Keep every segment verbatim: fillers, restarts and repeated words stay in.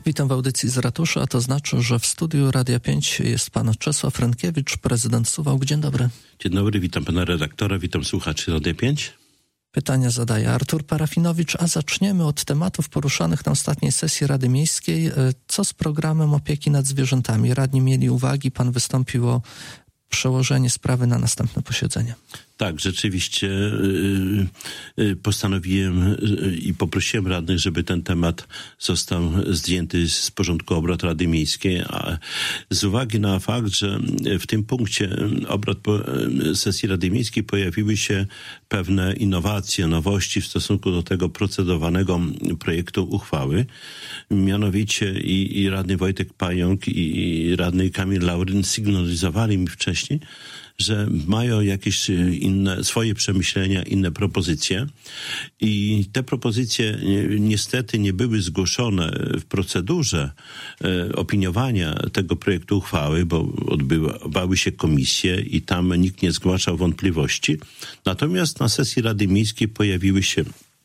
Witam w audycji z ratusza, a to znaczy, że w studiu Radia pięć jest pan Czesław Rękiewicz, prezydent Suwałk. Dzień dobry. Dzień dobry, witam pana redaktora, witam słuchaczy Radia pięć. Pytania zadaje Artur Parafinowicz, a zaczniemy od tematów poruszanych na ostatniej sesji Rady Miejskiej. Co z programem opieki nad zwierzętami? Radni mieli uwagi, pan wystąpił o przełożenie sprawy na następne posiedzenie. Tak, rzeczywiście y, y, postanowiłem y, i poprosiłem radnych, żeby ten temat został zdjęty z porządku obrad Rady Miejskiej, a z uwagi na fakt, że w tym punkcie obrad po, sesji Rady Miejskiej pojawiły się pewne innowacje, nowości w stosunku do tego procedowanego projektu uchwały. Mianowicie i, i radny Wojtek Pająk i, i radny Kamil Lauryn sygnalizowali mi wcześniej, że mają jakieś inne, swoje przemyślenia, inne propozycje i te propozycje niestety nie były zgłoszone w procedurze e, opiniowania tego projektu uchwały, bo odbywały się komisje i tam nikt nie zgłaszał wątpliwości. Natomiast na sesji Rady Miejskiej pojawiły się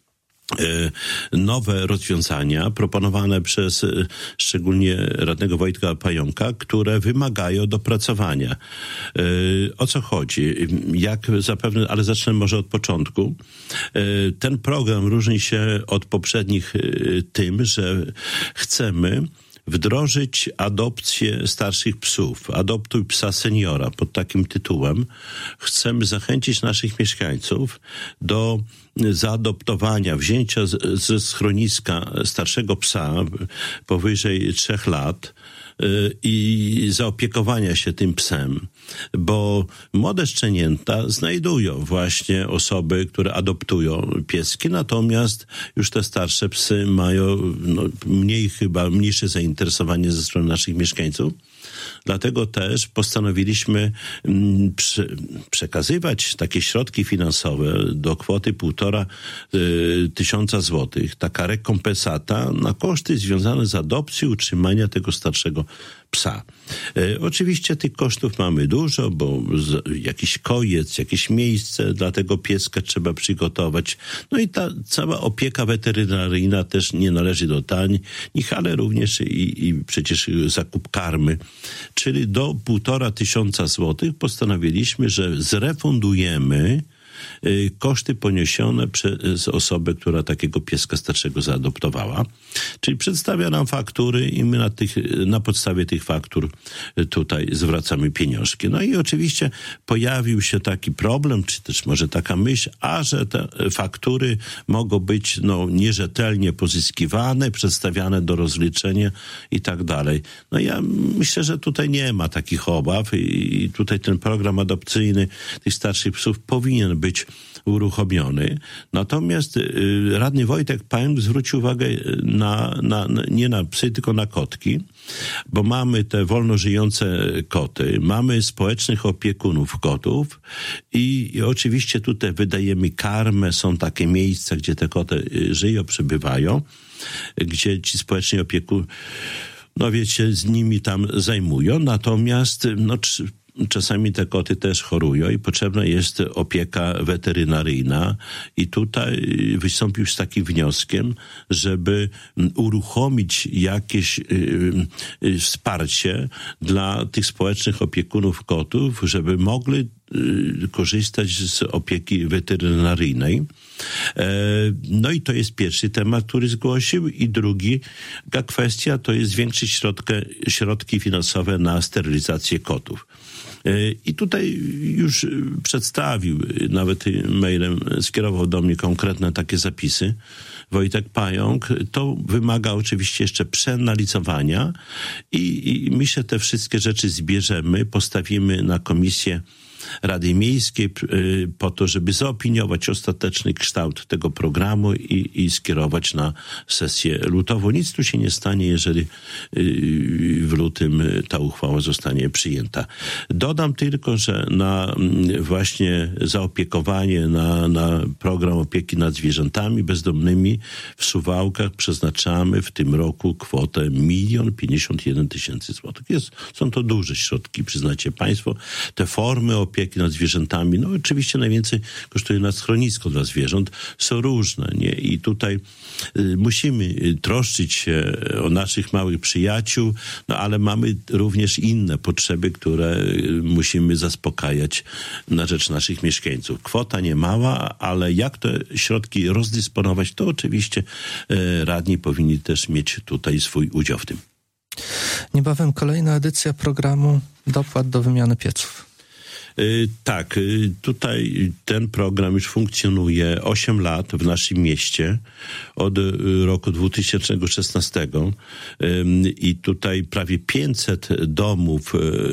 nowe rozwiązania proponowane przez szczególnie radnego Wojtka Pająka, które wymagają dopracowania. O co chodzi? Jak zapewne, ale zacznę może od początku. Ten program różni się od poprzednich tym, że chcemy wdrożyć adopcję starszych psów. Adoptuj psa seniora pod takim tytułem. Chcemy zachęcić naszych mieszkańców do zaadoptowania, wzięcia z, ze schroniska starszego psa powyżej trzech lat i zaopiekowania się tym psem, bo młode szczenięta znajdują właśnie osoby, które adoptują pieski, natomiast już te starsze psy mają no, mniej chyba, mniejsze zainteresowanie ze strony naszych mieszkańców. Dlatego też postanowiliśmy mm, prze, przekazywać takie środki finansowe do kwoty półtora y, tysiąca złotych. Taka rekompensata na koszty związane z adopcją, utrzymania tego starszego psa. E, oczywiście tych kosztów mamy dużo, bo z, jakiś kojec, jakieś miejsce dla tego pieska trzeba przygotować. No i ta cała opieka weterynaryjna też nie należy do tanich, ale również i, i przecież zakup karmy. Czyli do półtora tysiąca złotych postanowiliśmy, że zrefundujemy koszty poniesione przez osobę, która takiego pieska starszego zaadoptowała. Czyli przedstawia nam faktury i my na, tych, na podstawie tych faktur tutaj zwracamy pieniążki. No i oczywiście pojawił się taki problem, czy też może taka myśl, a że te faktury mogą być no, nierzetelnie pozyskiwane, przedstawiane do rozliczenia i tak dalej. No ja myślę, że tutaj nie ma takich obaw i tutaj ten program adopcyjny tych starszych psów powinien być być uruchomiony. Natomiast y, radny Wojtek Pająk zwrócił uwagę na, na, na, nie na psy, tylko na kotki, bo mamy te wolno żyjące koty, mamy społecznych opiekunów kotów i, i oczywiście tutaj wydajemy karmę, są takie miejsca, gdzie te koty żyją, przebywają, gdzie ci społeczni opiekunowie, no wiecie, z nimi tam zajmują, natomiast no czasami te koty też chorują i potrzebna jest opieka weterynaryjna i tutaj wystąpił z takim wnioskiem, żeby uruchomić jakieś y, y, wsparcie dla tych społecznych opiekunów kotów, żeby mogli y, korzystać z opieki weterynaryjnej. E, no i to jest pierwszy temat, który zgłosił i drugi kwestia to jest zwiększyć środkę, środki finansowe na sterylizację kotów. I tutaj już przedstawił, nawet mailem skierował do mnie konkretne takie zapisy Wojtek Pająk. To wymaga oczywiście jeszcze przeanalizowania i, i my się te wszystkie rzeczy zbierzemy, postawimy na komisję Rady Miejskiej po to, żeby zaopiniować ostateczny kształt tego programu i, i skierować na sesję lutową. Nic tu się nie stanie, jeżeli w lutym ta uchwała zostanie przyjęta. Dodam tylko, że na właśnie zaopiekowanie, na, na program opieki nad zwierzętami bezdomnymi w Suwałkach przeznaczamy w tym roku kwotę milion pięćdziesiąt jeden tysięcy złotych. Jest, są to duże środki, przyznacie państwo. Te formy opieki opieki nad zwierzętami, no oczywiście najwięcej kosztuje nas schronisko dla zwierząt, są różne, nie? I tutaj y, musimy troszczyć się o naszych małych przyjaciół, no ale mamy również inne potrzeby, które y, musimy zaspokajać na rzecz naszych mieszkańców. Kwota nie mała, ale jak te środki rozdysponować, to oczywiście y, radni powinni też mieć tutaj swój udział w tym. Niebawem kolejna edycja programu dopłat do wymiany pieców. Tak, tutaj ten program już funkcjonuje osiem lat w naszym mieście od roku dwa tysiące szesnastego i tutaj prawie pięćset domów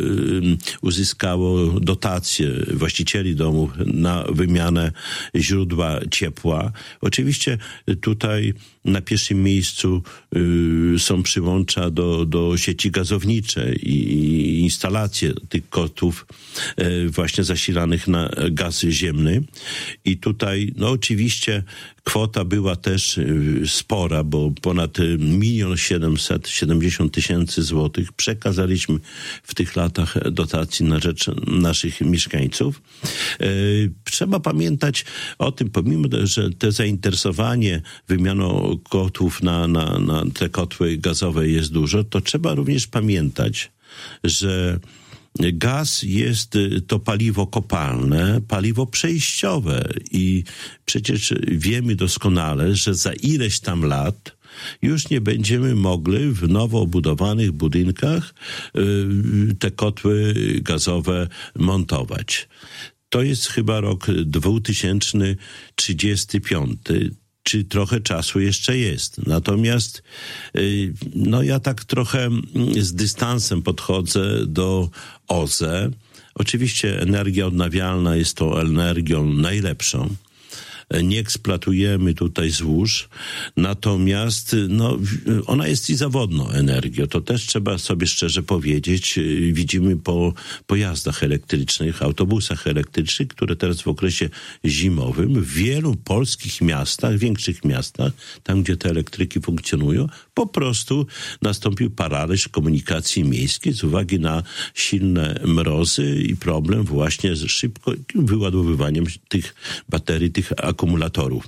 uzyskało dotacje właścicieli domów na wymianę źródła ciepła. Oczywiście tutaj na pierwszym miejscu y, są przyłącza do, do sieci gazownicze i, i instalacje tych kotłów y, właśnie zasilanych na gaz ziemny. I tutaj, no oczywiście kwota była też y, spora, bo ponad milion siedemset siedemdziesiąt tysięcy złotych przekazaliśmy w tych latach dotacji na rzecz naszych mieszkańców. Y, trzeba pamiętać o tym, pomimo, że te zainteresowanie wymianą kotłów na, na, na te kotły gazowe jest dużo, to trzeba również pamiętać, że gaz jest to paliwo kopalne, paliwo przejściowe i przecież wiemy doskonale, że za ileś tam lat już nie będziemy mogli w nowo obudowanych budynkach y, te kotły gazowe montować. To jest chyba rok dwa tysiące trzydziesty piąty. Czy trochę czasu jeszcze jest. Natomiast no ja tak trochę z dystansem podchodzę do O Z E. Oczywiście energia odnawialna jest tą energią najlepszą. Nie eksploatujemy tutaj złóż, natomiast no, ona jest i zawodną energią. To też trzeba sobie szczerze powiedzieć. Widzimy po pojazdach elektrycznych, autobusach elektrycznych, które teraz w okresie zimowym w wielu polskich miastach, większych miastach, tam gdzie te elektryki funkcjonują, po prostu nastąpił paraliż komunikacji miejskiej z uwagi na silne mrozy i problem właśnie z szybkim wyładowywaniem tych baterii, tych akumulatorów.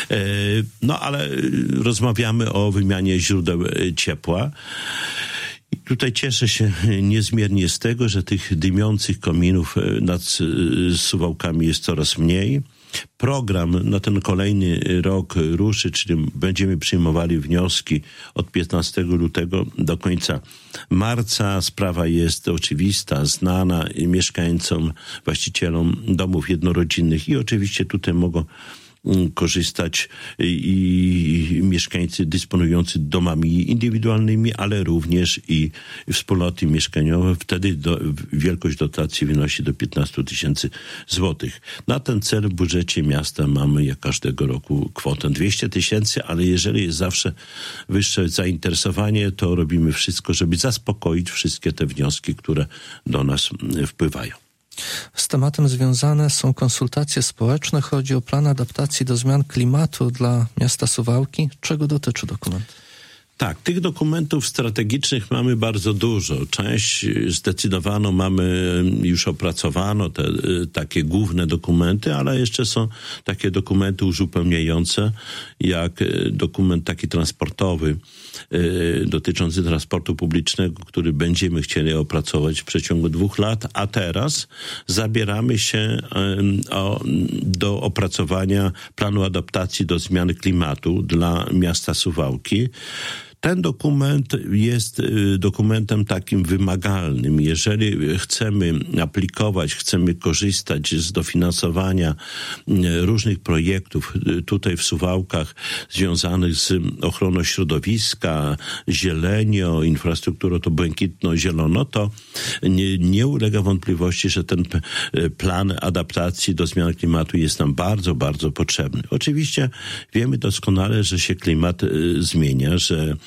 No ale rozmawiamy o wymianie źródeł ciepła. I tutaj cieszę się niezmiernie z tego, że tych dymiących kominów nad Suwałkami jest coraz mniej. Program na ten kolejny rok ruszy, czyli będziemy przyjmowali wnioski od piętnastego lutego do końca marca. Sprawa jest oczywista, znana mieszkańcom, właścicielom domów jednorodzinnych i oczywiście tutaj mogą korzystać i, i mieszkańcy dysponujący domami indywidualnymi, ale również i wspólnoty mieszkaniowe. Wtedy do, wielkość dotacji wynosi do piętnaście tysięcy złotych. Na ten cel w budżecie miasta mamy jak każdego roku kwotę dwieście tysięcy, ale jeżeli jest zawsze wyższe zainteresowanie, to robimy wszystko, żeby zaspokoić wszystkie te wnioski, które do nas wpływają. Z tematem związane są konsultacje społeczne. Chodzi o plan adaptacji do zmian klimatu dla miasta Suwałki. Czego dotyczy dokument? Tak, tych dokumentów strategicznych mamy bardzo dużo. Część zdecydowaną mamy, już opracowano, te takie główne dokumenty, ale jeszcze są takie dokumenty uzupełniające, jak dokument taki transportowy y, dotyczący transportu publicznego, który będziemy chcieli opracować w przeciągu dwóch lat, a teraz zabieramy się y, o, do opracowania planu adaptacji do zmiany klimatu dla miasta Suwałki. Ten dokument jest dokumentem takim wymagalnym. Jeżeli chcemy aplikować, chcemy korzystać z dofinansowania różnych projektów tutaj w Suwałkach związanych z ochroną środowiska, zielenią, infrastrukturą to błękitno-zielono, to nie, nie ulega wątpliwości, że ten plan adaptacji do zmian klimatu jest nam bardzo, bardzo potrzebny. Oczywiście wiemy doskonale, że się klimat zmienia, że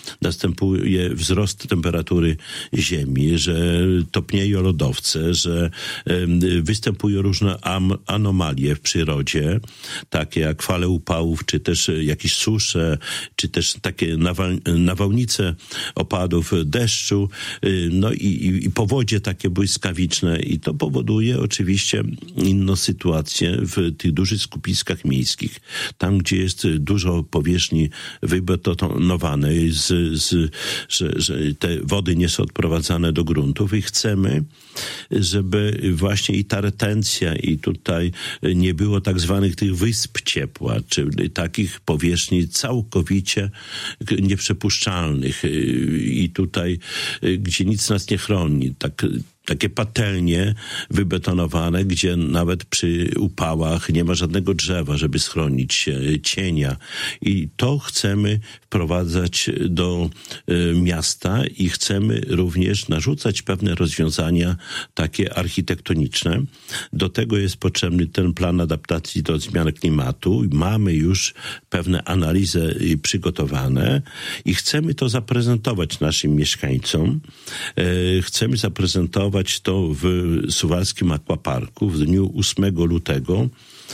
następuje wzrost temperatury ziemi, że topnieją lodowce, że występują różne am- anomalie w przyrodzie, takie jak fale upałów, czy też jakieś susze, czy też takie nawal- nawałnice opadów deszczu, no i, i, i powodzie takie błyskawiczne, i to powoduje oczywiście inną sytuację w tych dużych skupiskach miejskich. Tam, gdzie jest dużo powierzchni wybetonowanej, z, z, że, że te wody nie są odprowadzane do gruntów, i chcemy, żeby właśnie i ta retencja, i tutaj nie było tak zwanych tych wysp ciepła, czyli takich powierzchni całkowicie nieprzepuszczalnych, i tutaj, gdzie nic nas nie chroni, tak takie patelnie wybetonowane, gdzie nawet przy upałach nie ma żadnego drzewa, żeby schronić się, cienia. I to chcemy wprowadzać do y, miasta i chcemy również narzucać pewne rozwiązania takie architektoniczne. Do tego jest potrzebny ten plan adaptacji do zmian klimatu. Mamy już pewne analizy przygotowane i chcemy to zaprezentować naszym mieszkańcom. Y, chcemy zaprezentować to w Suwalskim Aquaparku w dniu ósmego lutego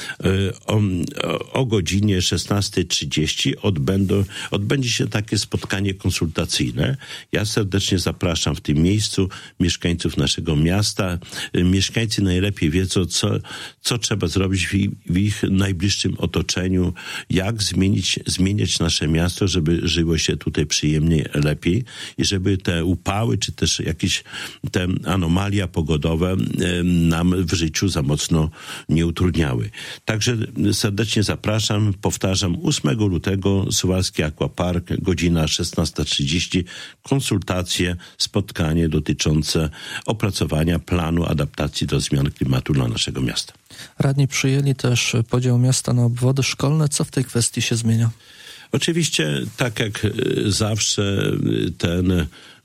o, o godzinie szesnasta trzydzieści odbędą, odbędzie się takie spotkanie konsultacyjne. Ja serdecznie zapraszam w tym miejscu mieszkańców naszego miasta. Mieszkańcy najlepiej wiedzą, co, co trzeba zrobić w, w ich najbliższym otoczeniu, jak zmienić, zmieniać nasze miasto, żeby żyło się tutaj przyjemniej, lepiej, i żeby te upały, czy też jakieś te anomalia pogodowe nam w życiu za mocno nie utrudniały. Także serdecznie zapraszam, powtarzam, ósmego lutego Suwalski Aquapark, godzina szesnasta trzydzieści, konsultacje, spotkanie dotyczące opracowania planu adaptacji do zmian klimatu dla naszego miasta. Radni przyjęli też podział miasta na obwody szkolne. Co w tej kwestii się zmienia? Oczywiście, tak jak zawsze, ten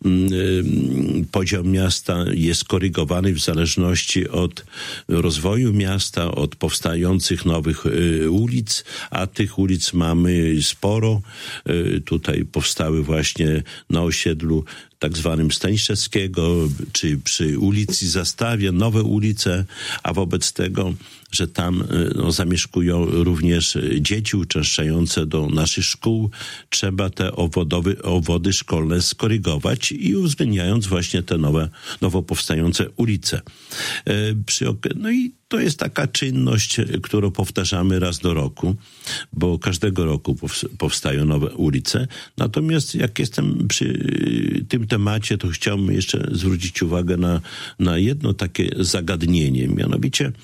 podział miasta jest korygowany w zależności od rozwoju miasta, od powstających nowych ulic, a tych ulic mamy sporo. Tutaj powstały właśnie na osiedlu tak zwanym Staniszewskiego, czy przy ulicy Zastawia, nowe ulice, a wobec tego, że tam no, zamieszkują również dzieci uczęszczające do naszych szkół, trzeba te owodowy, owody szkolne skorygować i uwzględniając właśnie te nowe, nowo powstające ulice. E, przy, no i to jest taka czynność, którą powtarzamy raz do roku, bo każdego roku powstają nowe ulice. Natomiast jak jestem przy tym temacie, to chciałbym jeszcze zwrócić uwagę na, na jedno takie zagadnienie, mianowicie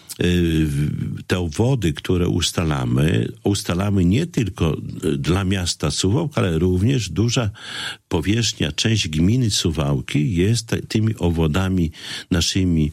te obwody, które ustalamy, ustalamy nie tylko dla miasta Suwałk, ale również duża powierzchnia, część gminy Suwałki jest tymi obwodami naszymi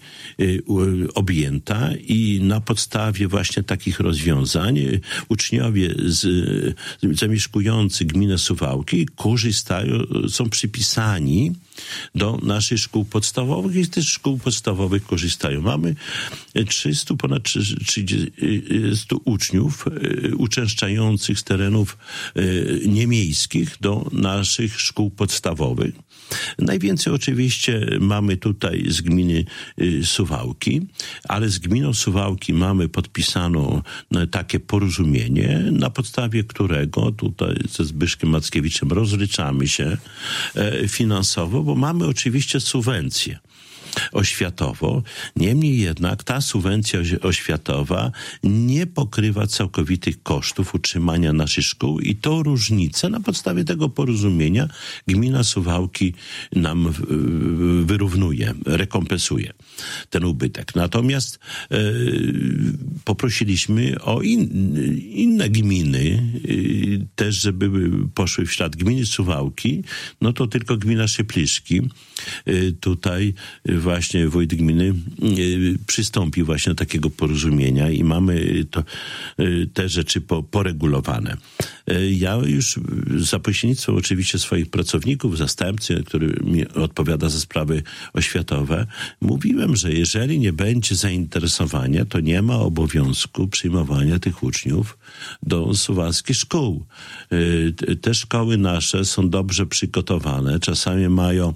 objęta i na podstawie właśnie takich rozwiązań uczniowie z, zamieszkujący gminę Suwałki korzystają, są przypisani do naszych szkół podstawowych i z tych szkół podstawowych korzystają. Mamy trzysta, ponad trzydziestu uczniów uczęszczających z terenów niemiejskich do naszych szkół podstawowych. Najwięcej oczywiście mamy tutaj z gminy Suwałki, ale z gminą Suwałki mamy podpisano takie porozumienie, na podstawie którego tutaj ze Zbyszkiem Mackiewiczem rozliczamy się finansowo, bo mamy oczywiście subwencję oświatowo. Niemniej jednak ta subwencja oświatowa nie pokrywa całkowitych kosztów utrzymania naszych szkół i tą różnicę na podstawie tego porozumienia gmina Suwałki nam wyrównuje, rekompensuje ten ubytek. Natomiast e, poprosiliśmy o in, inne gminy e, też, żeby poszły w ślad gminy Suwałki, no to tylko gmina Szypliszki e, tutaj właśnie wójt gminy przystąpił właśnie do takiego porozumienia i mamy to, te rzeczy po, poregulowane. Ja już za pośrednictwem oczywiście swoich pracowników, zastępcy, który mi odpowiada za sprawy oświatowe, mówiłem, że jeżeli nie będzie zainteresowania, to nie ma obowiązku przyjmowania tych uczniów do suwalskich szkół. Te szkoły nasze są dobrze przygotowane, czasami mają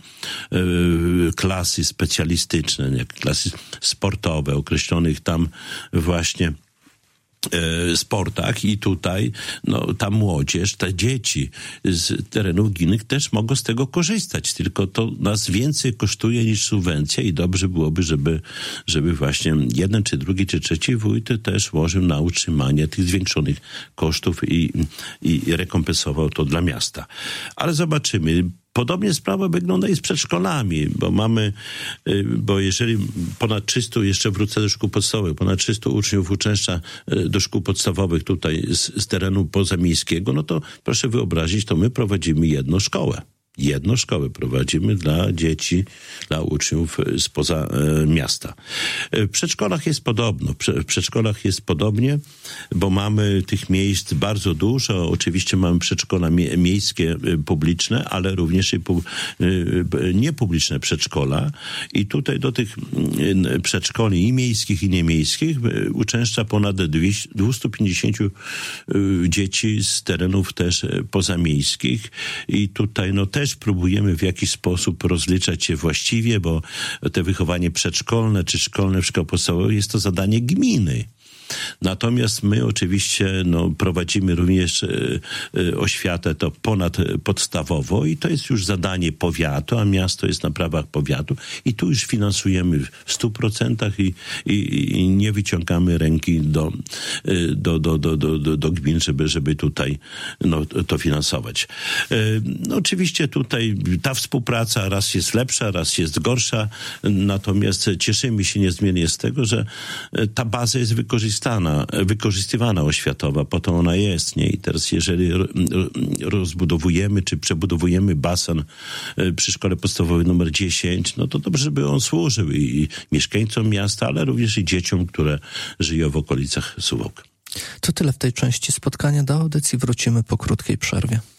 klasy specjalistyczne, jak klasy sportowe, określonych tam właśnie sportach i tutaj no, ta młodzież, te dzieci z terenów gminnych też mogą z tego korzystać, tylko to nas więcej kosztuje niż subwencja i dobrze byłoby, żeby, żeby właśnie jeden, czy drugi, czy trzeci wójt też łożył na utrzymanie tych zwiększonych kosztów i, i rekompensował to dla miasta. Ale zobaczymy. Podobnie sprawa wygląda i z przedszkolami, bo mamy, bo jeżeli ponad trzysta, jeszcze wrócę do szkół podstawowych, ponad trzysta uczniów uczęszcza do szkół podstawowych tutaj z, z terenu pozamiejskiego, no to proszę wyobrazić, to my prowadzimy jedną szkołę. Jedną szkołę prowadzimy dla dzieci, dla uczniów spoza e, miasta. W przedszkolach jest podobno. W przedszkolach jest podobnie, bo mamy tych miejsc bardzo dużo. Oczywiście mamy przedszkola mie- miejskie, e, publiczne, ale również i pu- e, niepubliczne przedszkola. I tutaj do tych e, przedszkoli i miejskich, i niemiejskich e, uczęszcza ponad dwieście pięćdziesiąt e, dzieci z terenów też e, pozamiejskich. I tutaj no też próbujemy w jakiś sposób rozliczać się właściwie, bo te wychowanie przedszkolne czy szkolne w szkole podstawowej jest to zadanie gminy. Natomiast my oczywiście no, prowadzimy również e, e, oświatę to ponadpodstawowo i to jest już zadanie powiatu, a miasto jest na prawach powiatu i tu już finansujemy w stu procentach i, i, i nie wyciągamy ręki do, do, do, do, do, do, do gmin, żeby, żeby tutaj no, to finansować. E, no, oczywiście tutaj ta współpraca raz jest lepsza, raz jest gorsza, natomiast cieszymy się niezmiernie z tego, że ta baza jest wykorzystywana wykorzystywana oświatowa, po to ona jest, nie? I teraz jeżeli rozbudowujemy, czy przebudowujemy basen przy szkole podstawowej numer dziesięć, no to dobrze, żeby on służył i mieszkańcom miasta, ale również i dzieciom, które żyją w okolicach Suwałk. To tyle w tej części spotkania. Do audycji wrócimy po krótkiej przerwie.